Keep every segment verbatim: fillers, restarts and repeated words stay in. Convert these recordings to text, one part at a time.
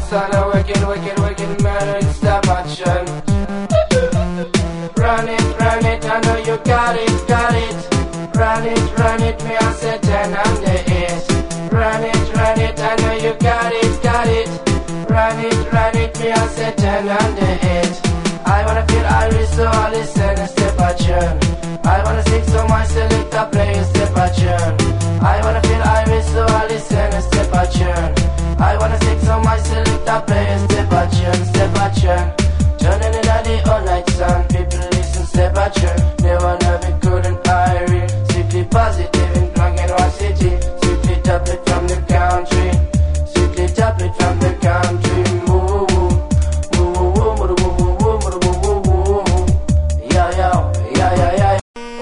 son, a wicked, wicked, wicked murder, stop action. Run it, run it, I know you got it, got it. Run it, run it, me I say ten on the eight. Run it, run it, I know you got it, got it. Run it, run it, me I say ten on the eight. I wanna feel Irish, so I listen and step a tune. I wanna sing, so my selector play a step a tune. I wanna feel Irish, so I listen and step a tune. I wanna sing, so my selector play a step a tune, step a tune. Turning in at the all night sun, people listen, step a tune. They wanna be good and irie, strictly positive in Blank and White City. Strictly top it from the country, strictly top it from the country. Woo woo, woo woo woo, woo woo woo, woo woo woo woo. Yo yo, yo yo yo.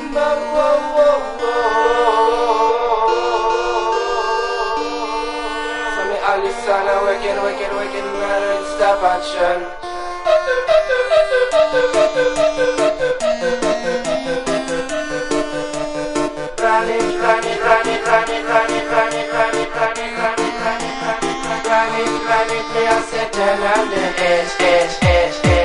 So me all listen and wicked, wicked, wicked murder, stop action. Run it, run it, run it, run it, run it, run it, run it, run it, run it, run it, run it, run it, run it, me I say ten on the edge, edge, edge, edge.